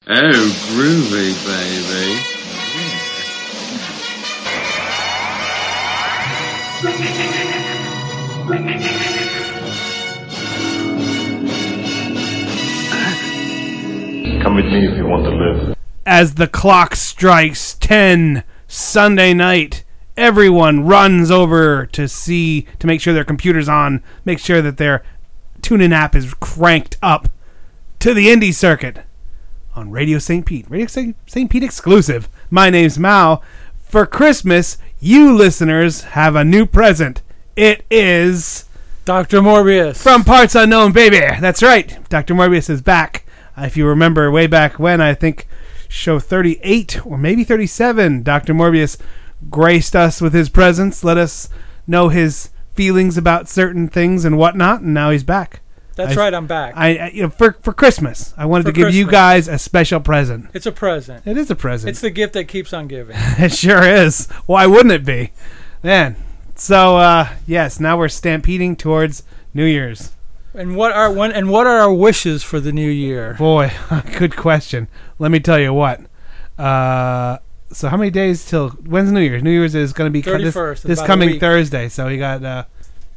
Oh, groovy, baby. Come with me if you want to live. As the clock strikes 10 Sunday night, everyone runs over to make sure their computer's on, make sure that their TuneIn app is cranked up to the indie circuit on Radio St. Pete. Radio St. Pete exclusive. My name's Mao. For Christmas, you listeners have a new present. It is Dr. Morbius. From Parts Unknown, baby. That's right. Dr. Morbius is back. If you remember way back when, I think show 38 or maybe 37, Dr. Morbius graced us with his presence, let us know his feelings about certain things and whatnot, and now he's back. That's right, I'm back. For Christmas, I wanted to give you guys a special present. It's a present. It is a present. It's the gift that keeps on giving. It sure is. Why wouldn't it be? Man. So, yes, now we're stampeding towards New Year's. And what are our wishes for the new year? Boy, good question. Let me tell you what. So how many days till when's New Year's? New Year's is going to be 31st. This coming Thursday. So we got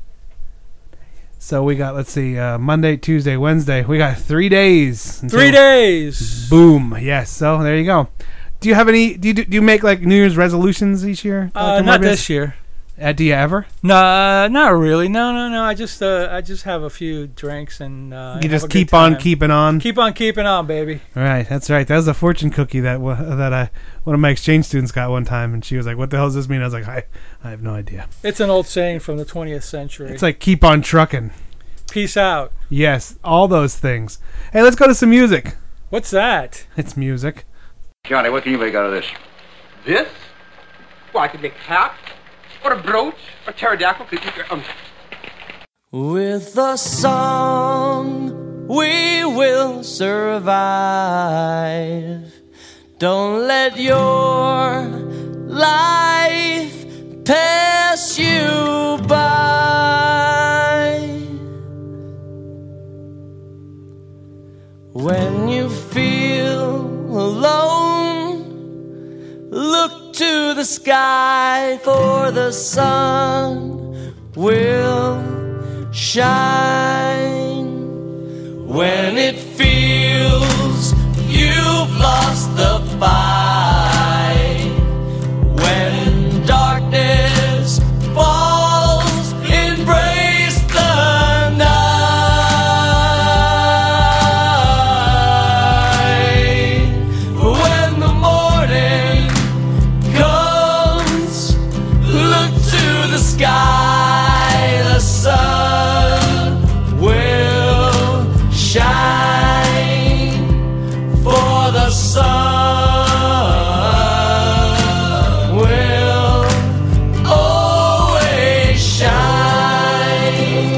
let's see, Monday, Tuesday, Wednesday. We got 3 days. 3 days. Boom. Yes. So there you go. Do you have any? Do you make like New Year's resolutions each year? Not this year. Do you ever? No, not really. No. I just have a few drinks and you just keep on keeping on. Keep on keeping on, baby. Right, that's right. That was a fortune cookie that one of my exchange students got one time, and she was like, "What the hell does this mean?" I was like, "I have no idea." It's an old saying from the 20th century. It's like keep on trucking. Peace out. Yes, all those things. Hey, let's go to some music. What's that? It's music. Johnny, what can you make out of this? This? Well, I could make a hat, or a brooch, or pterodactyl. With a song, we will survive. Don't let your life pass you by. When you feel alone, look to the sky, for the sun will shine. When it feels you've lost the fight, when darkness falls, embrace the night. When the morning comes, look to the sky, the sun will shine, for the sun will always shine.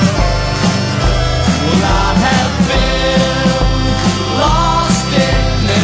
Well, I have been lost in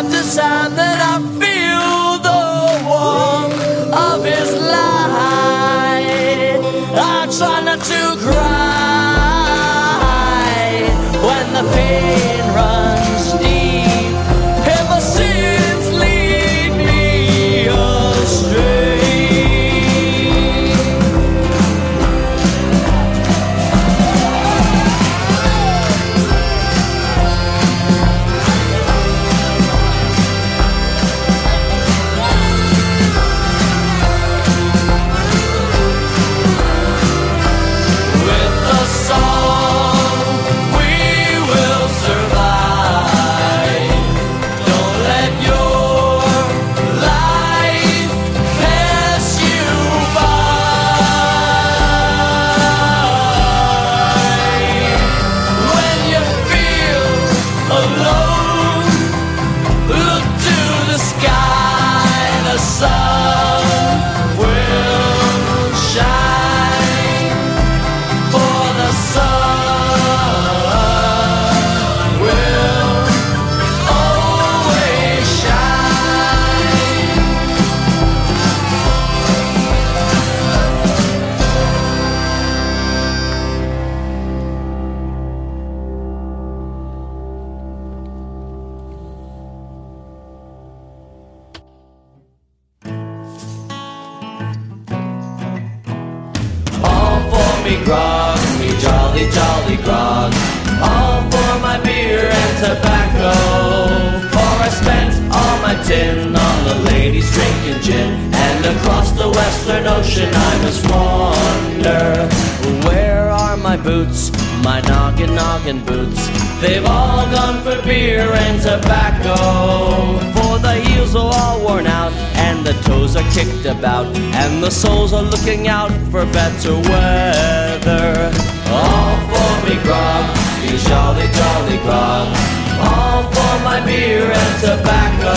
side to side, that I feel the warmth of his light. I try not to cry when the pain runs deep, and my sins lead me astray. Grog, me jolly, jolly grog, all for my beer and tobacco. For I spent all my tin on the ladies drinking gin, and across the western ocean I must wander. Where are my boots, my noggin boots? They've all gone for beer and tobacco. For the heels are all worn out, and the toes are kicked about, and the soles are looking out for better weather. All for me grog, me jolly, jolly grog, all for my beer and tobacco.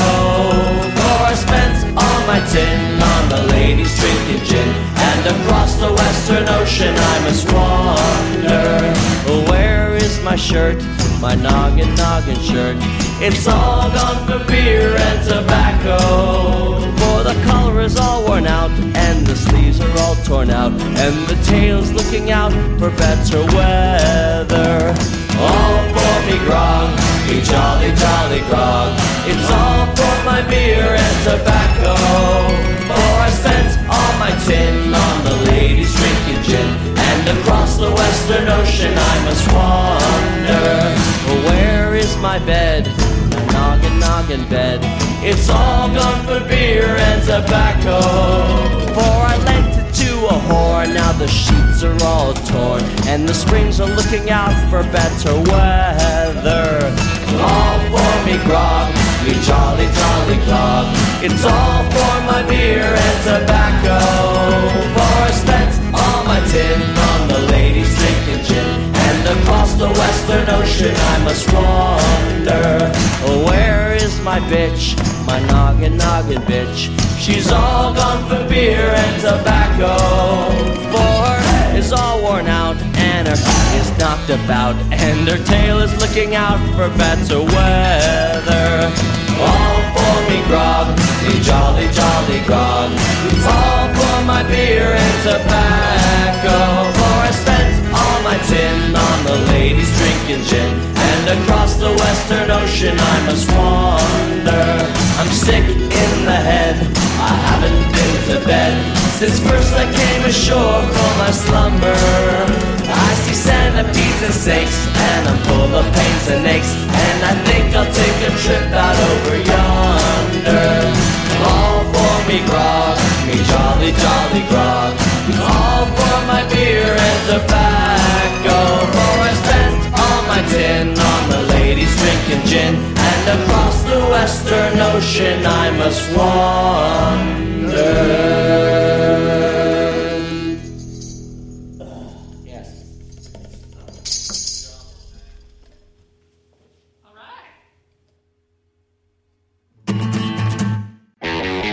For I spent all my tin on the ladies drinking gin, and across the western ocean I must wander. Where is my shirt, my noggin shirt? It's all gone for beer and tobacco. For the collar is all worn out, and the sleeves are all torn out, and the tail's looking out for better weather. All for me grog, me jolly, jolly grog, it's all for my beer and tobacco. For I spent all my tin on the ladies drinking gin, and across the western ocean I must wander. Where is my bed, my noggin bed? It's all gone for beer and tobacco. For I lent it to a whore, now the sheets are all torn, and the springs are looking out for better weather. All for me grog, me jolly, jolly grog, it's all for my beer and tobacco. For I spent all my tin on the ladies drinking gin, and across the western ocean I must wander. Where is my bitch, my noggin bitch? She's all gone for beer and tobacco. For her is all worn out, and her is knocked about, and her tail is looking out for better weather. All for me grog, me jolly, jolly grog, it's all for my beer and tobacco. For I spent all my tin on the ladies drinking gin, and across the western ocean I must wander. I'm sick in the head, I haven't been to bed since first I came ashore for my slumber. I see centipedes and snakes, and I'm full of pains and aches, and I think I'll take a trip out over yonder. All for me grog, me jolly, jolly grog, all for my beer and tobacco. For I spent all my tin on the ladies drinking gin, and across the western ocean I must wander.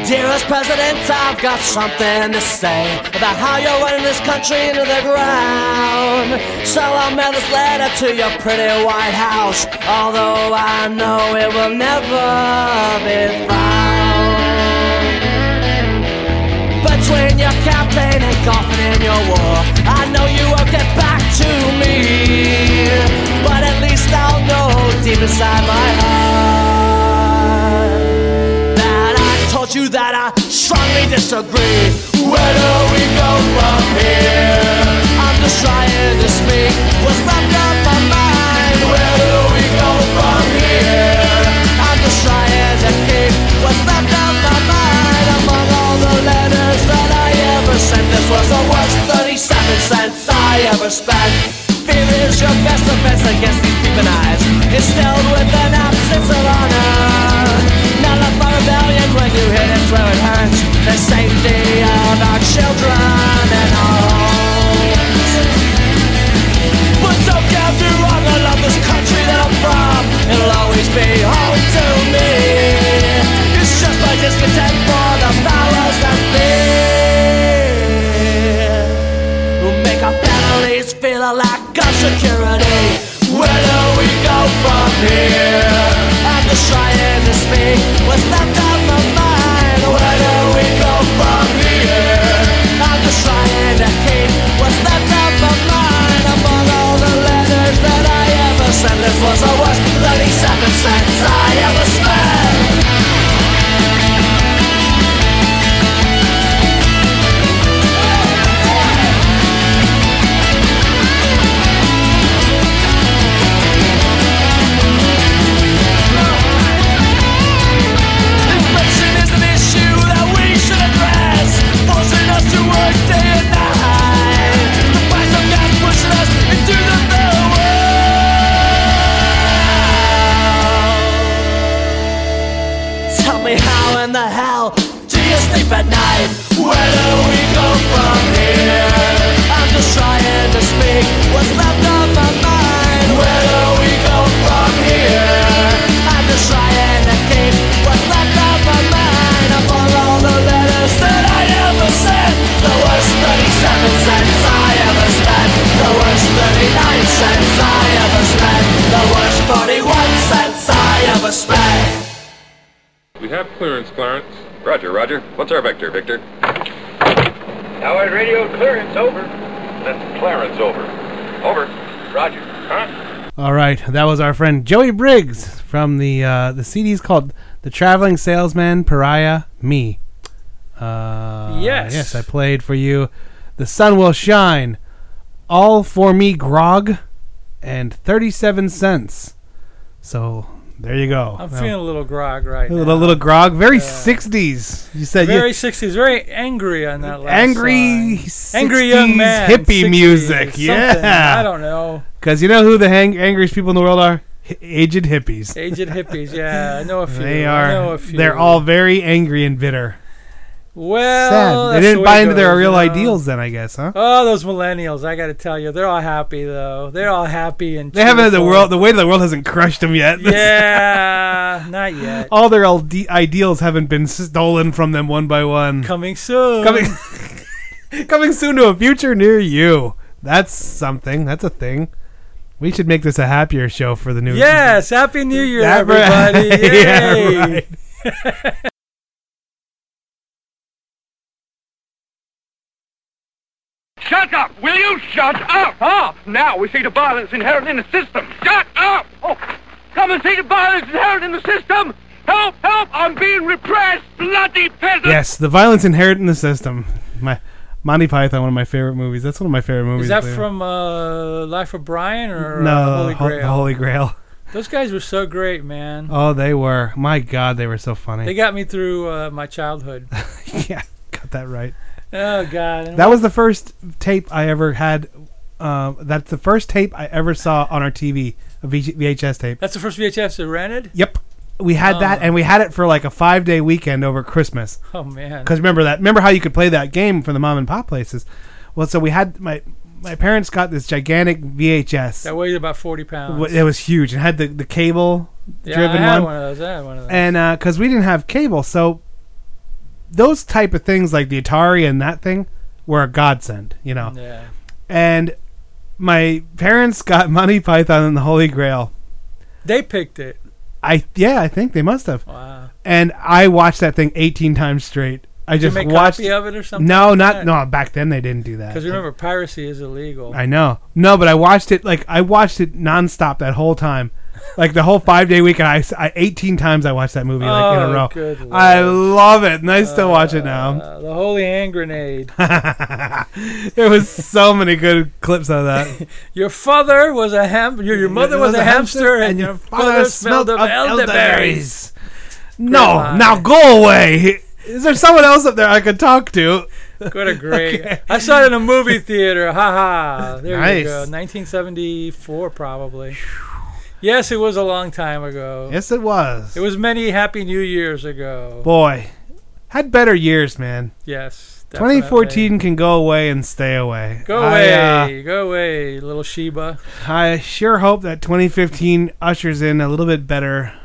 Dearest President, I've got something to say about how you're running this country into the ground. So I'll mail this letter to your pretty White House, although I know it will never be found. Between your campaign and golfing in your war, I know you won't get back to me, but at least I'll know deep inside my heart that I told you that I strongly disagree. Where do we go from here? I'm just trying to speak what's left on my mind. Where do we go from here? I'm just trying to keep what's left on my mind. Among all the letters that I ever sent, this was the worst 37 cents I ever spent. Fear is your best defense against these peeping eyes, instilled with an absence of honor. Now left by rebellion when you hit it's where it hurts. The safety of our children and our homes. But don't get me wrong, I love this country that I'm from. It'll always be home to me. It's just my discontent for the powers that be, who make our families feel a lack of security. Where do we go from here? I'm just trying to speak what's left on my mind. Where do we go from here? I'm just trying to keep what's left on my mind. Among all the letters that I ever sent, this was the worst 37 cents I ever spent. How in the hell do you sleep at night? Where do we go from here? I'm just trying to speak what's left on my mind. Where do we go from here? I'm just trying to keep what's left on my mind. Among all the letters that I ever sent, the worst 37 cents I ever spent, the worst 39 cents I ever spent, the worst 41 cents I ever spent. We have clearance, Clarence. Roger, Roger. What's our vector, Victor? Howard radio clearance over. That's Clarence over. Over. Roger. Huh? All right, that was our friend Joey Briggs from the CD's called "The Traveling Salesman Pariah Me." Yes, I played for you "The Sun Will Shine," "All for Me Grog," and 37 cents. So there you go. I'm feeling a little grog right now. A little grog, very 60s. You said very 60s, very angry on that last angry, song. Angry young man, hippie 60s, music. Yeah, I don't know. Because you know who the angriest people in the world are? Aged hippies. Aged hippies, yeah, I know a few. They are. I know a few. They're all very angry and bitter. Well, sad. They didn't buy into their real ideals, then I guess, huh? Oh, those millennials! I got to tell you, they're all happy though. They're all happy and they haven't. The weight of the world hasn't crushed them yet. Yeah, not yet. All their ideals haven't been stolen from them one by one. Coming soon. Coming soon to a future near you. That's something. That's a thing. We should make this a happier show for the new. Yes, Happy New Year, everybody! Yay. Yeah, right. Shut up! Will you shut up? Ah, now we see the violence inherent in the system. Shut up! Oh, come and see the violence inherent in the system. Help! Help! I'm being repressed. Bloody peasant! Yes, the violence inherent in the system. Monty Python, one of my favorite movies. That's one of my favorite movies. Is that from Life of Brian or no, Holy Grail? Holy Grail. Those guys were so great, man. Oh, they were. My God, they were so funny. They got me through my childhood. Yeah, got that right. Oh, God. That was the first tape I ever had. That's the first tape I ever saw on our TV, a VHS tape. That's the first VHS you rented? Yep. We had that, and we had it for like a 5-day weekend over Christmas. Oh, man. Because remember how you could play that game from the mom and pop places? Well, so we had my parents got this gigantic VHS. That weighed about 40 pounds. It was huge. It had the cable driven one. I had one of those. And because we didn't have cable, so those type of things like the Atari and that thing were a godsend, you know. Yeah. And my parents got Monty Python and the Holy Grail. They picked it. I think they must have. Wow. And I watched that thing 18 times straight. I Did just you make watched a copy of it or something? No, like no. Back then they didn't do that. Because remember, piracy is illegal. I know. No, but I watched it nonstop that whole time. Like the whole 5-day weekend, I 18 times I watched that movie in a row. Good Lord. I love it, and I still watch it now. The Holy Hand Grenade. There was so many good clips of that. Your father was a your mother was a hamster, and your father smelled of elderberries. No, now go away. Is there someone else up there I could talk to? What a great! Okay. I saw it in a movie theater. There nice. You go. 1974, probably. Yes, it was a long time ago. Yes, it was. It was many Happy New Years ago. Boy, had better years, man. Yes, definitely. 2014 can go away and stay away. Go away, little Sheba. I sure hope that 2015 ushers in a little bit better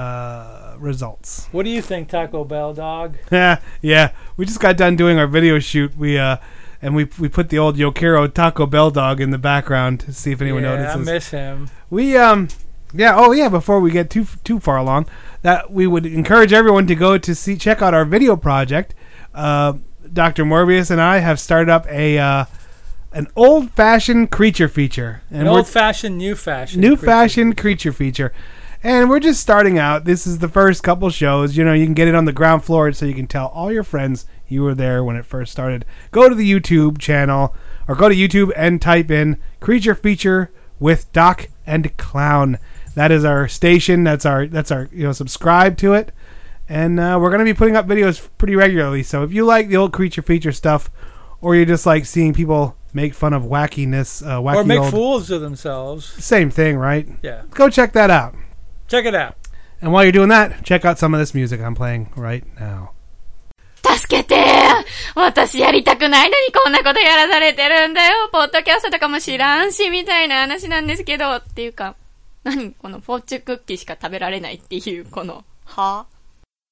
results. What do you think, Taco Bell dog? Yeah. We just got done doing our video shoot. We put the old Yokero Taco Bell dog in the background to see if anyone notices. I miss him. Before we get too far along, that we would encourage everyone to go to check out our video project. Dr. Morbius and I have started up an old-fashioned creature feature. And old-fashioned, new-fashioned creature feature. And we're just starting out. This is the first couple shows. You know, you can get it on the ground floor so you can tell all your friends you were there when it first started. Go to the YouTube channel, or go to YouTube and type in Creature Feature with Doc and Clown. That is our station. That's our subscribe to it. And we're going to be putting up videos pretty regularly. So if you like the old Creature Feature stuff, or you just like seeing people make fun of wackiness, or make fools of themselves. Same thing, right? Yeah. Go check that out. Check it out. And while you're doing that, check out some of this music I'm playing right now. 助けて！私やりたくないのにこんなことやらされてるんだよ。ポッドキャストとかも知らんし、みたいな話なんですけど。っていうか、何このフォーチュンクッキーしか食べられないっていう、この、はぁ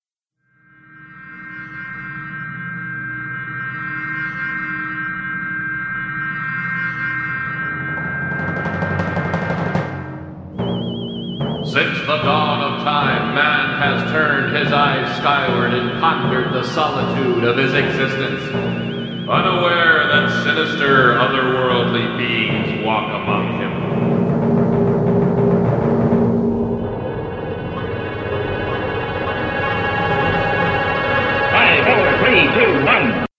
Since the dawn of time, man has turned his eyes skyward and pondered the solitude of his existence, unaware that sinister, otherworldly beings walk among him. Five, 4, 3, 2, 1.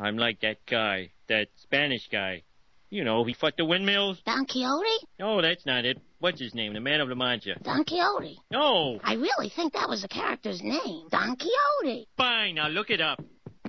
I'm like that guy, that Spanish guy. You know, he fought the windmills. Don Quixote? No, that's not it. What's his name? The Man of La Mancha. Don Quixote. No. I really think that was the character's name. Don Quixote. Fine, now look it up.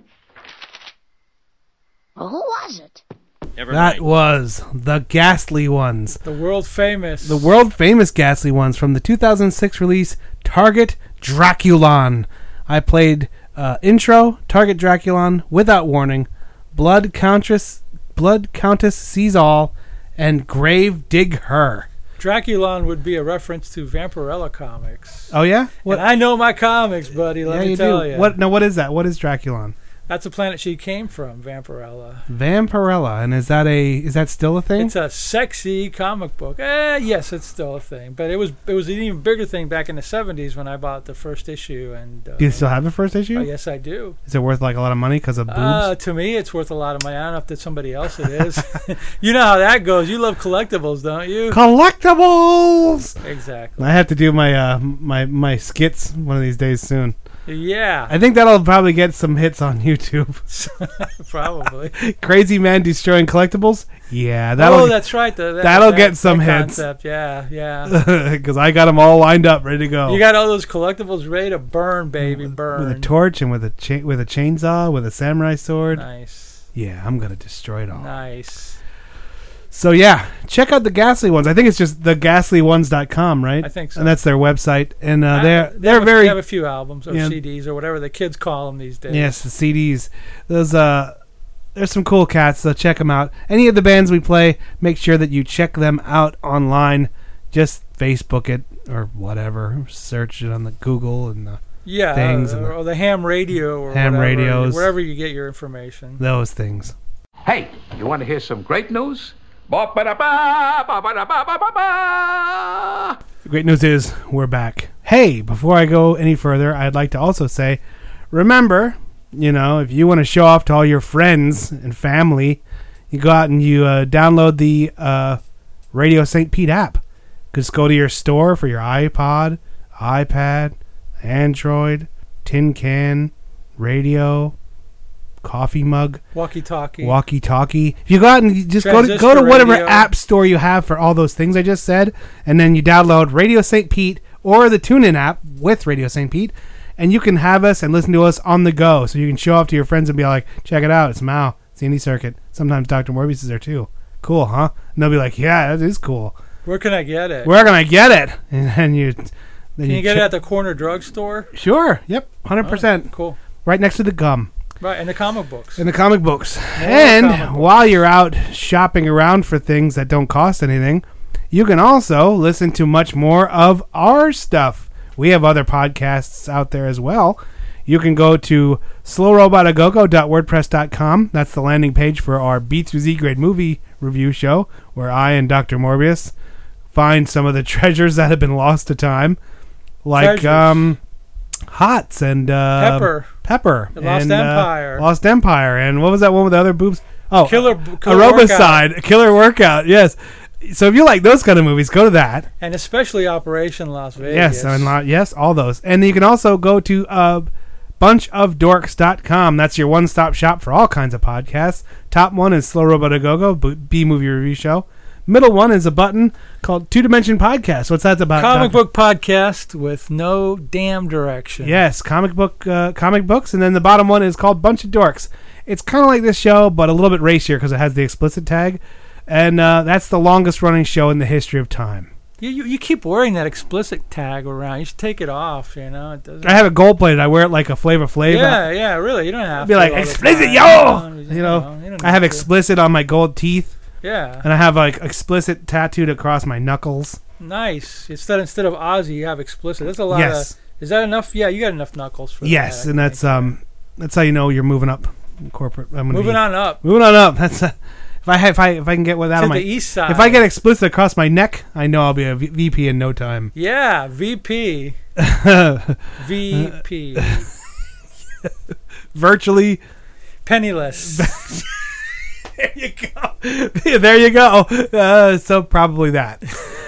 Well, who was it? Never That mind. was the Ghastly Ones. The world famous. The world famous Ghastly Ones from the 2006 release Target Draculon. I played intro, Target Draculon, Without Warning, Blood Countess Sees All, and Grave Dig Her. Draculon would be a reference to Vampirella comics. Oh yeah, And I know my comics, buddy. Let me tell you. What is that? What is Draculon? That's the planet she came from, Vampirella. Vampirella, and is that still a thing? It's a sexy comic book. Yes, it's still a thing, but it was an even bigger thing back in the 70s when I bought the first issue. And do you still have the first issue? Yes, I do. Is it worth like a lot of money because of boobs? To me, it's worth a lot of money. I don't know if to somebody else it is. You know how that goes. You love collectibles, don't you? Collectibles. Exactly. I have to do my my skits one of these days soon. Yeah. I think that'll probably get some hits on YouTube. Probably. Crazy Man Destroying Collectibles? Yeah. That's right. That'll get some hits. Concept. Yeah. Because I got them all lined up, ready to go. You got all those collectibles ready to burn, baby, burn. With a torch and with a chainsaw, with a samurai sword. Nice. Yeah, I'm going to destroy it all. Nice. So yeah, check out the Ghastly Ones. I think it's just theghastlyones.com, right? I think so. And that's their website. And they have a few albums or CDs or whatever the kids call them these days. Yes, the CDs. Those there's some cool cats, so check them out. Any of the bands we play, make sure that you check them out online. Just Facebook it or whatever. Search it on the Google and the things. Or the ham radio or ham whatever, radios. Wherever you get your information. Those things. Hey, you want to hear some great news? The great news is we're back. Hey, before I go any further, I'd like to also say, remember, if you want to show off to all your friends and family, you go out and you download the Radio St. Pete app. Just go to your store for your iPod, iPad, Android, tin can, radio, coffee mug, walkie-talkie. If you go out and you just go to whatever app store you have for all those things I just said, and then you download Radio St. Pete or the TuneIn app with Radio St. Pete, and you can have us and listen to us on the go. So you can show off to your friends and be like, check it out, it's Mao, it's the Indie Circuit. Sometimes Dr. Morbius is there too. Cool, huh? And they'll be like, yeah, that is cool. Where can I get it? Where can I get it? And then you... Can you get it at the corner drugstore? Sure, yep, 100%. Oh, cool. Right next to the gum. Right, and the comic books. While you're out shopping around for things that don't cost anything, you can also listen to much more of our stuff. We have other podcasts out there as well. You can go to slowrobotagogo.wordpress.com. That's the landing page for our B through Z grade movie review show, where I and Dr. Morbius find some of the treasures that have been lost to time, like Hots and Pepper, the Lost Empire. Lost Empire, and what was that one with the other boobs? Oh, Killer Aerobicide, Killer Workout. Yes. So if you like those kind of movies, go to that. And especially Operation Las Vegas. Yes, all those. And you can also go to bunchofdorks.com. That's your one-stop shop for all kinds of podcasts. Top one is Slow Robot A Go-Go, B-Movie Review Show. Middle one is a button called Two Dimension Podcast. What's that about? Comic book podcast with no damn direction. Yes, comic books. And then the bottom one is called Bunch of Dorks. It's kind of like this show, but a little bit racier because it has the explicit tag. And that's the longest running show in the history of time. You keep wearing that explicit tag around. You should take it off, It doesn't. I have it gold plated. I wear it like a Flavor Flav. Yeah, really. You don't have to be like, explicit, yo! I have explicit on my gold teeth. Yeah. And I have like explicit tattooed across my knuckles. Nice. Instead of Ozzy, you have explicit. That's a lot of... Is that enough? Yeah, you got enough knuckles for that. Yes, and that's how you know you're moving up in corporate. Moving on up. That's... If I can get without to my the east side. If I get explicit across my neck, I know I'll be a VP in no time. Yeah, VP. VP. Virtually penniless. There you go. So probably that.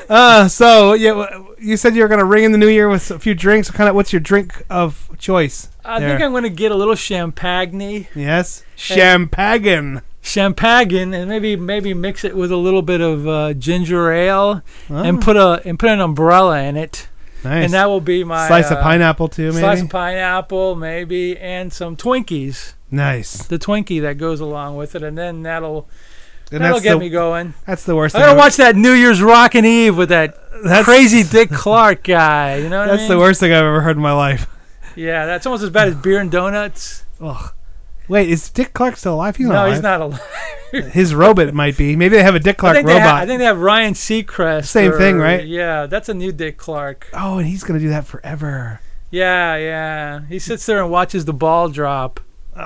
So yeah, you said you were going to ring in the new year with a few drinks. What's your drink of choice? I think I'm going to get a little champagne. Yes, champagne. Champagne, and maybe mix it with a little bit of ginger ale, and put an umbrella in it. Nice. And that will be my slice of pineapple too. Maybe slice of pineapple, maybe, and some Twinkies. Nice. The Twinkie that goes along with it, and then that'll get me going. That's the worst. I gotta watch that New Year's Rockin' Eve with that crazy Dick Clark guy. You know what I mean? That's the worst thing I've ever heard in my life. Yeah, that's almost as bad as beer and donuts. Ugh. Wait, is Dick Clark still alive? He's not alive. He's not alive. His robot might be. Maybe they have a Dick Clark robot. I think they have Ryan Seacrest. Same thing, right? Yeah, that's a new Dick Clark. Oh, and he's going to do that forever. Yeah. He sits there and watches the ball drop. Oh,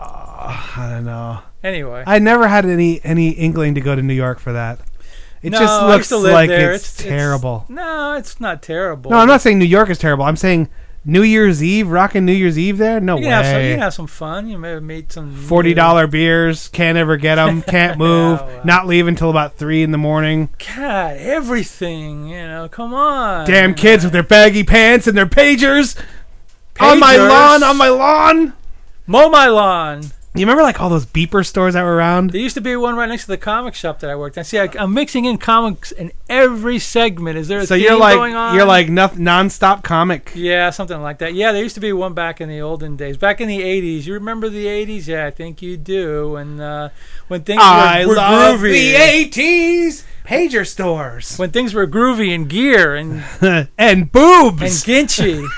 I don't know. Anyway. I never had any inkling to go to New York for that. It just looks like it's terrible. No, it's not terrible. No, I'm not saying New York is terrible. I'm saying New Year's Eve, rocking New Year's Eve there? No way. You can have some fun. You may meet some $40 beers. Can't ever get them. Can't move. Not leave until about 3 in the morning. God, everything. Come on. Damn kids with their baggy pants and their pagers. On my lawn. Mow my lawn. You remember all those beeper stores that were around? There used to be one right next to the comic shop that I worked at. See, I'm mixing in comics in every segment. Is there a theme going on? You're like non-stop comic. Yeah, something like that. Yeah, there used to be one back in the olden days. Back in the 80s. You remember the 80s? Yeah, I think you do. And when things were love groovy. The 80s! Pager stores. When things were groovy and gear and and boobs. And ginchy.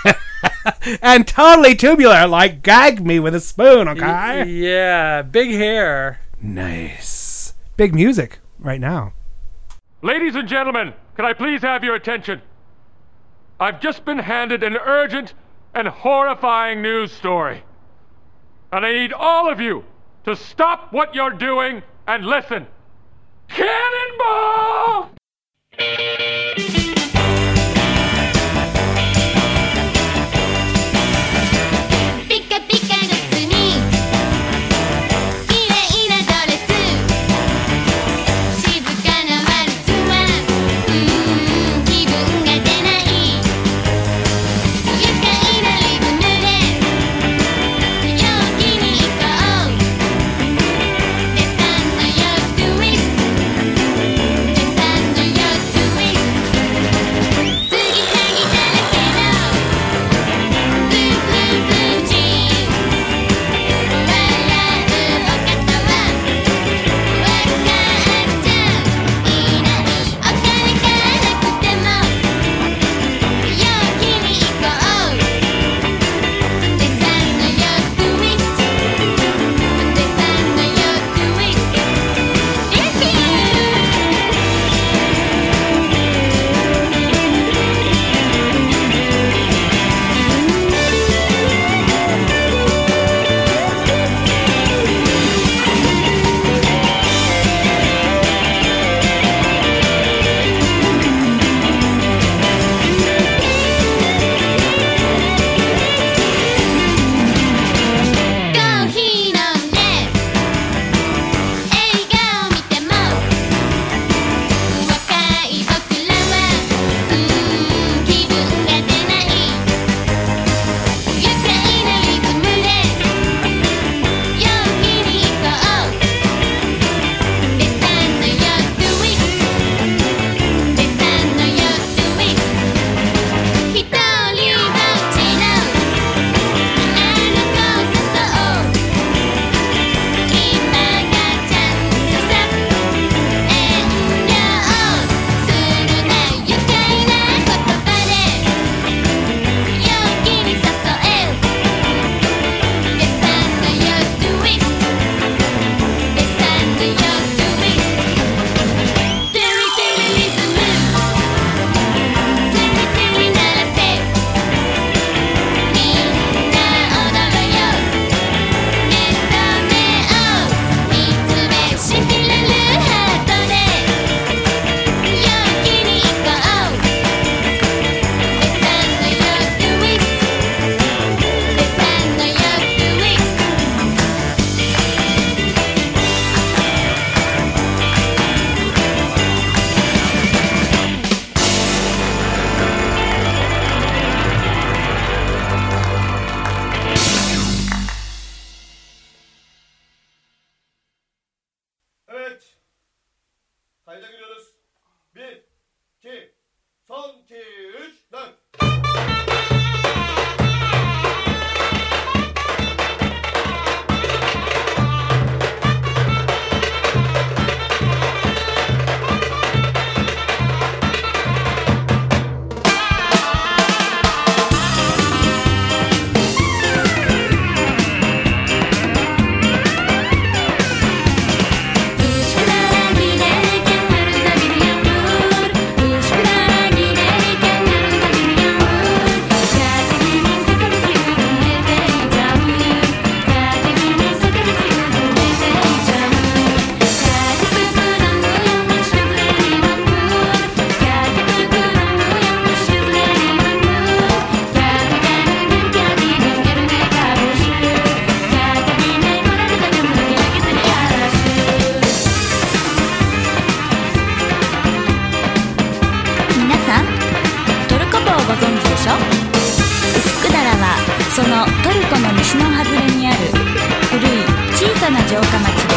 And totally tubular, like gag me with a spoon, okay? Yeah, big hair. Nice. Big music right now. Ladies and gentlemen, can I please have your attention? I've just been handed an urgent and horrifying news story. And I need all of you to stop what you're doing and listen. Cannonball! そのトルコの西の外れにある古い小さな城下町です。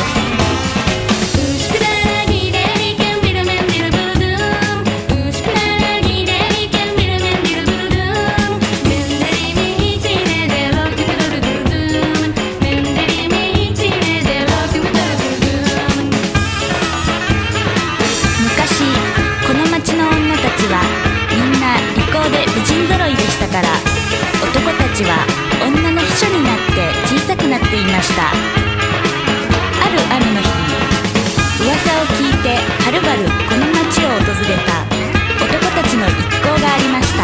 から男たちは女の秘書になって小さくなっていました。ある雨の日、噂を聞いてはるばるこの町を訪れた男たちの一行がありました。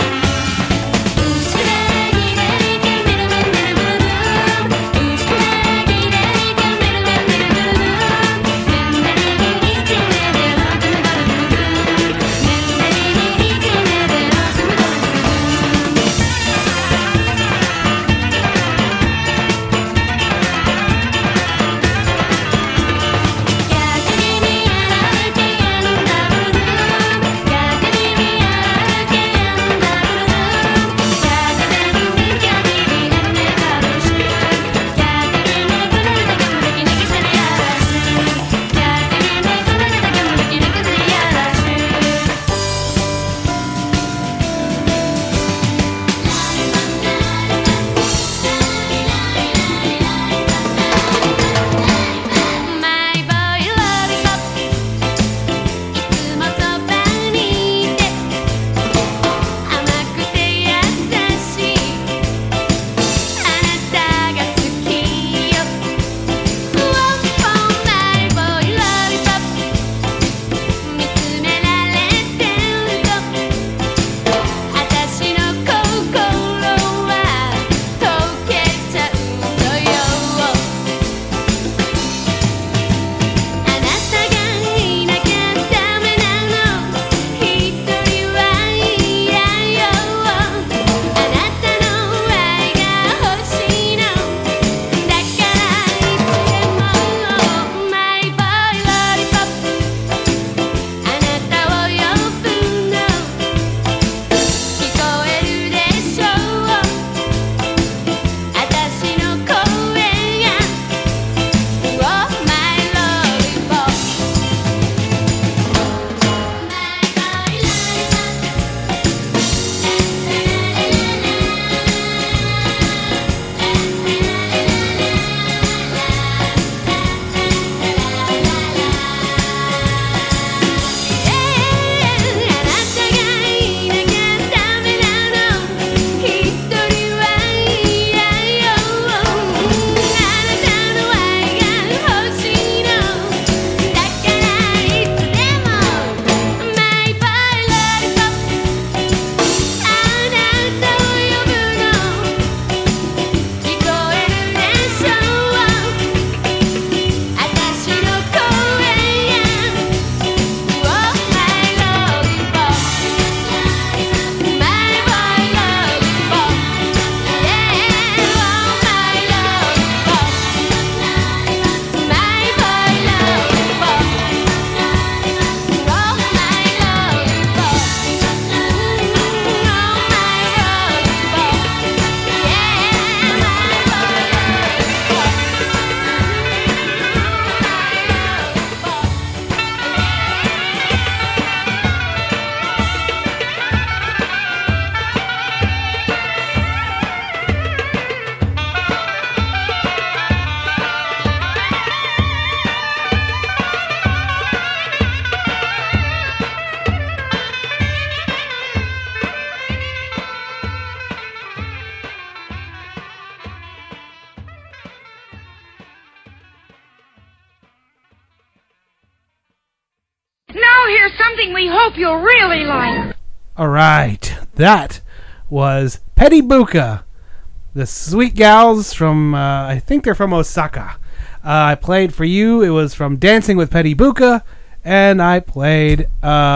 Something we hope you'll really like. All right, that was Petty Buka, the sweet gals from, I think they're from Osaka. I played for you, it was from Dancing with Petty Buka, and I played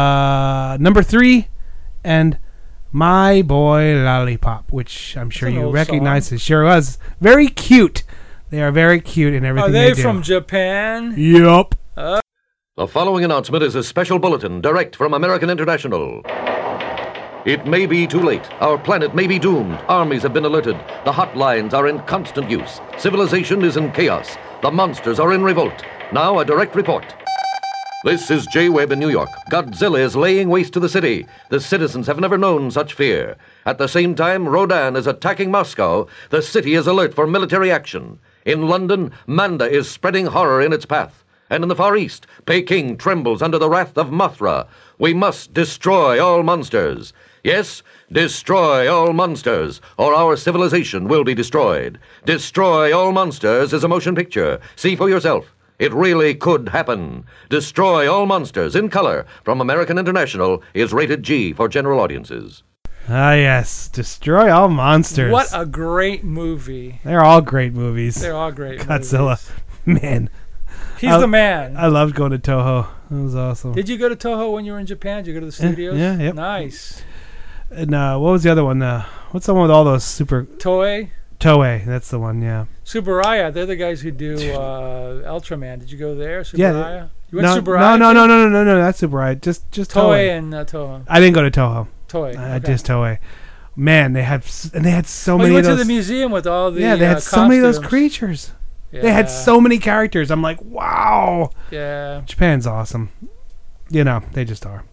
number 3 and My Boy Lollipop, which I'm sure you recognize. It sure was. Very cute. They are very cute in everything they do. Are they from Japan? Yup. The following announcement is a special bulletin direct from American International. It may be too late. Our planet may be doomed. Armies have been alerted. The hotlines are in constant use. Civilization is in chaos. The monsters are in revolt. Now a direct report. This is J. Webb in New York. Godzilla is laying waste to the city. The citizens have never known such fear. At the same time, Rodan is attacking Moscow. The city is alert for military action. In London, Manda is spreading horror in its path. And in the Far East, Peking trembles under the wrath of Mothra. We must destroy all monsters. Yes, destroy all monsters, or our civilization will be destroyed. Destroy All Monsters is a motion picture. See for yourself. It really could happen. Destroy All Monsters in color from American International is rated G for general audiences. Ah, yes. Destroy All Monsters. What a great movie. They're all great movies. They're all great Godzilla. movies. Man. He's the man. I loved going to Toho. That was awesome. Did you go to Toho when you were in Japan? Did you go to the studios? Yeah, yep. Nice. And what was the other one? What's the one with all those super... Toei, that's the one, yeah. Tsuburaya, they're the guys who do Ultraman. Did you go there, Tsuburaya? Yeah. You went to Tsuburaya? No, that's Tsuburaya. Just Toei and Toho. I didn't go to Toho. Toei. Just Toei. Man, they had so many of those... You went to the museum with all the Yeah, they had so many of those creatures. Yeah. They had so many characters. I'm like, wow. Yeah. Japan's awesome. You know, they just are.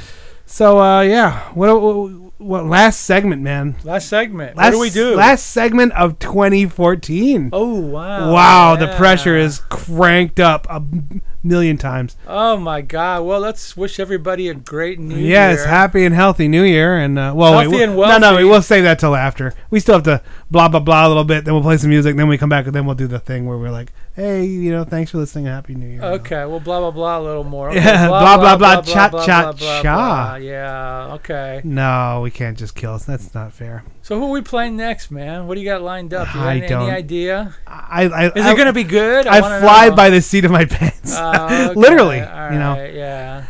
So, yeah. What last segment, man? Last segment. What do we do? Last segment of 2014. Oh, wow. Wow, the pressure is cranked up a million times. Oh, my God. Well, let's wish everybody a great new year. Yes, happy and healthy new year. And and wealthy. No, we'll save that till after. We still have to blah, blah, blah a little bit. Then we'll play some music. Then we come back and then we'll do the thing where we're like, hey, thanks for listening. Happy New Year. Okay, well, blah, blah, blah a little more. Okay. Yeah, blah, blah, cha, cha, cha. Yeah, okay. No, we can't just kill us. That's not fair. So who are we playing next, man? What do you got lined up? You I got don't. Any idea? Is it going to be good? I fly by the seat of my pants. Okay. Literally, All right, yeah.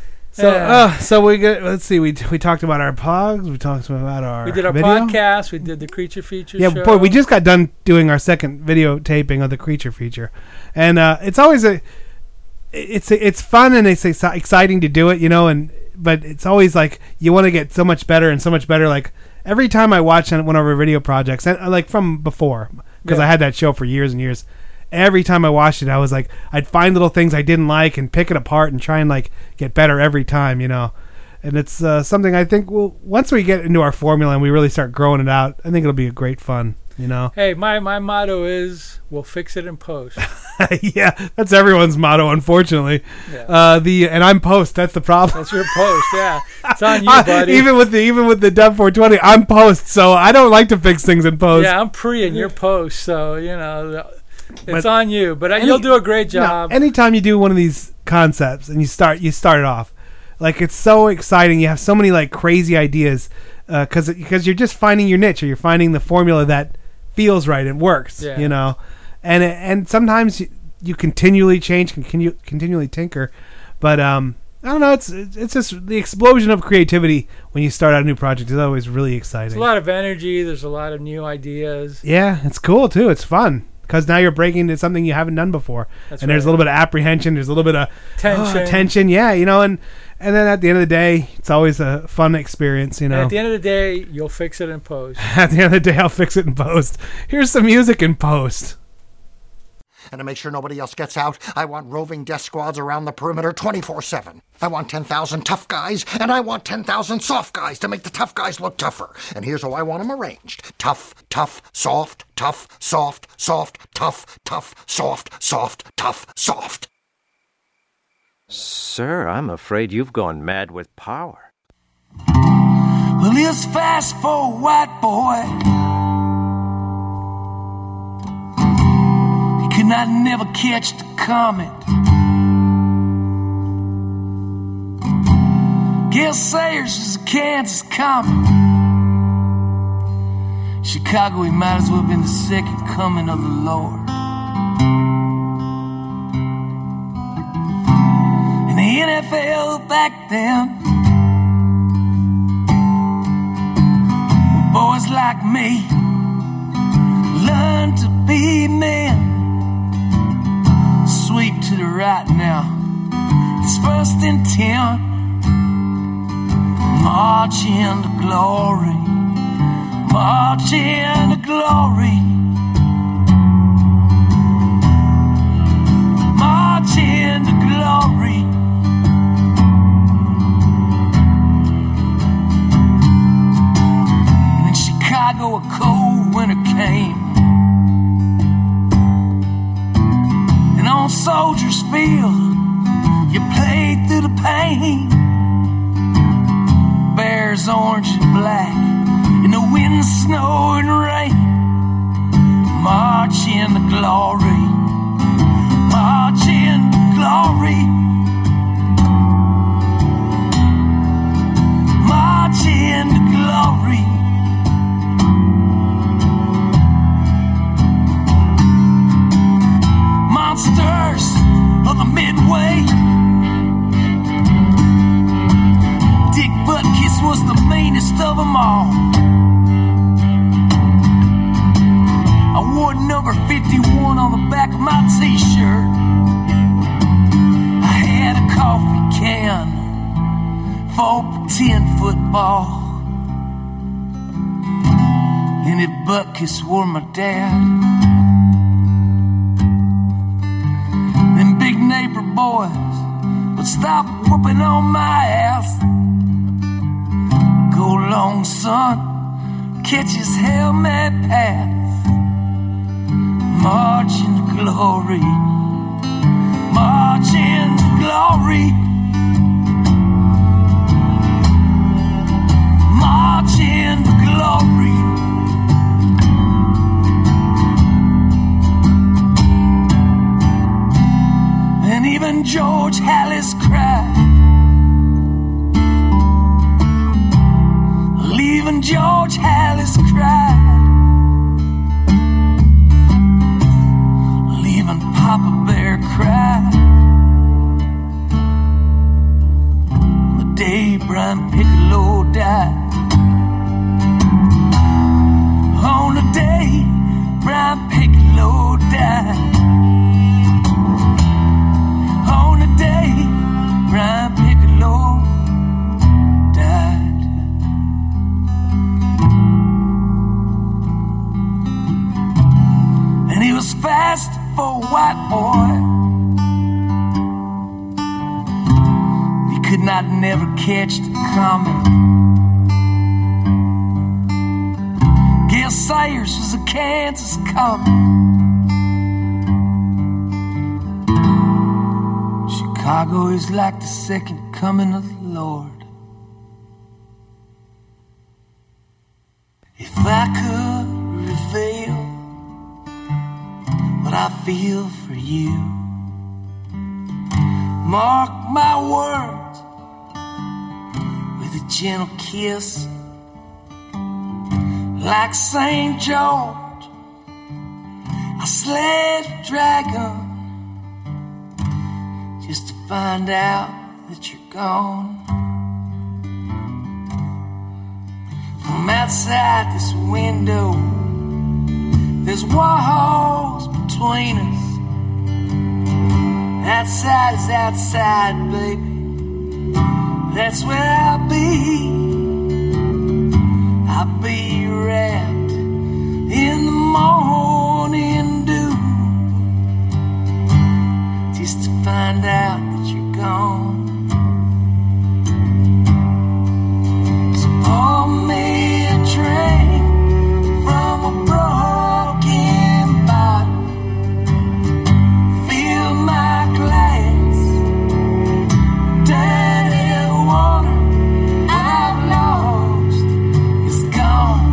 So let's see. We talked about our pogs. We talked about our. We did our video. podcast. We did the Creature Feature show. Yeah, boy, we just got done doing our second video taping of the Creature Feature, and it's always it's fun and it's exciting to do it, but it's always like you want to get so much better and so much better. Like every time I watch one of our video projects, and like from before, because I had that show for years and years. Every time I watched it, I was like, I'd find little things I didn't like and pick it apart and try and like get better every time, And it's something I think once we get into our formula and we really start growing it out, I think it'll be a great fun, Hey, my motto is, we'll fix it in post. Yeah, that's everyone's motto, unfortunately. Yeah. And I'm post. That's the problem. That's your post. Yeah, it's on you, buddy. Even with the Dub 420, I'm post. So I don't like to fix things in post. Yeah, I'm pre and you're post. So it's on you, but you'll do a great job. Anytime you do one of these concepts and you start it off, like it's so exciting. You have so many like crazy ideas because you're just finding your niche or you're finding the formula that feels right and works. Yeah. And sometimes you continually change, continually tinker, but I don't know. It's just the explosion of creativity when you start out a new project is always really exciting. There's a lot of energy. There's a lot of new ideas. Yeah, it's cool too. It's fun. Because now you're breaking into something you haven't done before. That's and there's a little bit of apprehension. There's a little bit of tension. Yeah, and then at the end of the day, it's always a fun experience, And at the end of the day, you'll fix it in post. At the end of the day, I'll fix it in post. Here's some music in post. And to make sure nobody else gets out, I want roving death squads around the perimeter 24/7. I want 10,000 tough guys, and I want 10,000 soft guys to make the tough guys look tougher. And here's how I want them arranged. Tough, tough, soft, tough, soft, soft, tough, tough, soft, soft, tough, soft. Sir, I'm afraid you've gone mad with power. Well, it's fast for a white boy. Could not never catch the comet. Gale Sayers is a Kansas comet. Chicago, he might as well have been the second coming of the Lord. In the NFL back then, boys like me learn to be men. Sweep to the right now. It's 1st and 10. March into glory, march into glory, march into glory. And in Chicago a cold winter came, and on Soldiers Field you played through the pain. Bears orange and black in the wind, snow and rain. March into glory, march into glory, march into glory. Monsters of the Midway, Dick Butkus was the meanest of them all. I wore number 51 on the back of my t-shirt. I had a coffee can for pretend football. And if Butkus were my dad, them big neighbor boys would stop whooping on my ass. Go long, son, catch his helmet pass. March into glory, march into glory, march into glory. And even George Hallis cried. Even George Hallis cried. Even Papa Bear cried. The day Brian Piccolo died. On the day Brian Piccolo died. On the day Brian Piccolo died. And he was fast for a white boy. He could not never catch the comet. Gale Sayers was a Kansas comet. Chicago is like the second coming of the Lord. If I could reveal what I feel for you, mark my words with a gentle kiss. Like St. George, I slayed a dragon just to find out that you're gone. From outside this window, there's walls between us. Outside is outside, baby. That's where I'll be. I'll be wrapped in the morning dew, just to find out that you're gone. So pour me a drink from a broken bottle, fill my glass, dirty water I've lost is gone.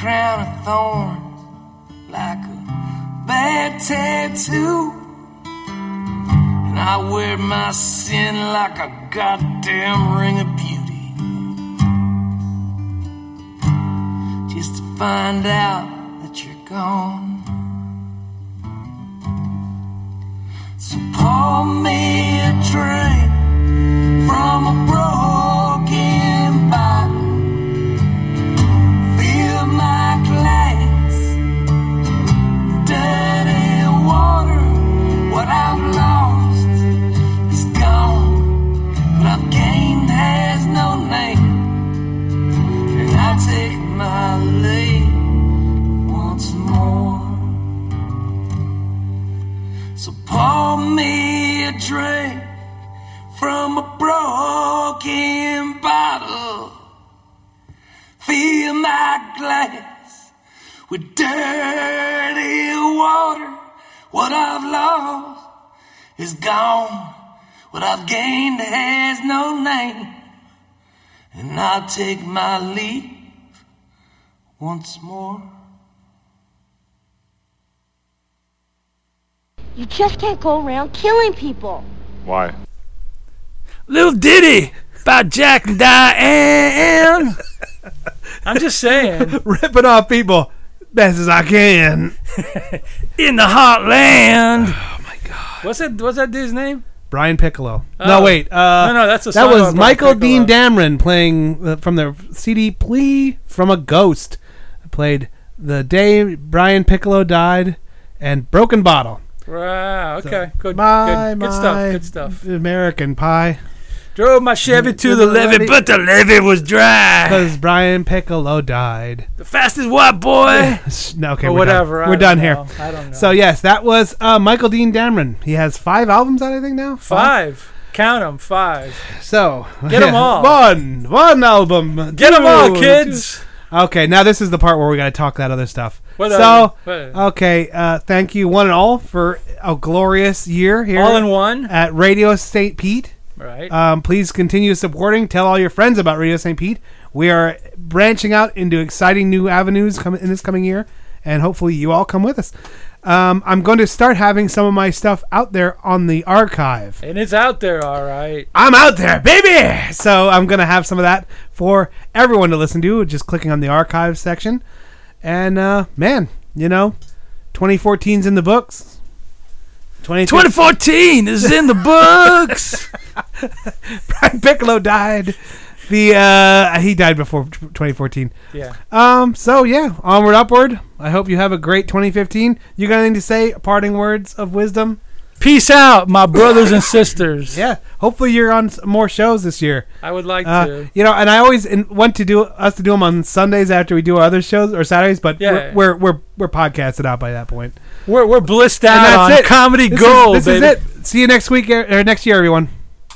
crown of thorns like a bad tattoo. And I wear my sin like a goddamn ring of beauty, just to find out that you're gone. So pour me a drink from a broken bottle, fill my glass, dirty water. What I've lost is gone, what I've gained has no name, and I take my leave once more. So pour me a drink from a broken bottle, fill my glass with dirty water. What I've lost is gone, what I've gained has no name, and I'll take my leave once more. You just can't go around killing people. Why? Little ditty by Jack and Diane. I'm just saying. Ripping off people best as I can. In the heartland. Oh my God. What's that dude's name? Brian Piccolo. Oh. No, wait. No, that's a that song was about Michael Piccolo. Dean Dameron playing from their CD Plea from a Ghost. Played The Day Brian Piccolo Died and Broken Bottle. Wow. Okay. So, Good. my, Good stuff. Good stuff. American Pie. Drove my Chevy to the levee, but the levee was dry. Because Brian Piccolo died. The fastest white boy. No, okay, or we're whatever. Done. We're done here. I don't know. So yes, that was Michael Dean Dameron. He has 5 albums out, I think now. 5. Count them. 5. So get them all. One album. Get them all, kids. 2. Okay, now this is the part where we got to talk that other stuff. Okay, thank you one and all for a glorious year here. All in one at Radio St. Pete. Right. Please continue supporting. Tell all your friends about Radio St. Pete. We are branching out into exciting new avenues in this coming year, and hopefully you all come with us. I'm going to start having some of my stuff out there on the archive. And it's out there, all right. I'm out there, baby! So I'm going to have some of that for everyone to listen to, just clicking on the archive section. And, man, 2014's in the books. 2014 is in the books. Brian Piccolo died. He died before 2014. Yeah. So yeah, onward, upward. I hope you have a great 2015. You got anything to say? Parting words of wisdom. Peace out, my brothers and sisters. Yeah. Hopefully you're on more shows this year. I would like to. And I always want to do them on Sundays after we do our other shows or Saturdays, but we're podcasted out by that point. We're blissed out on comedy gold. This is it. See you next week or next year, everyone.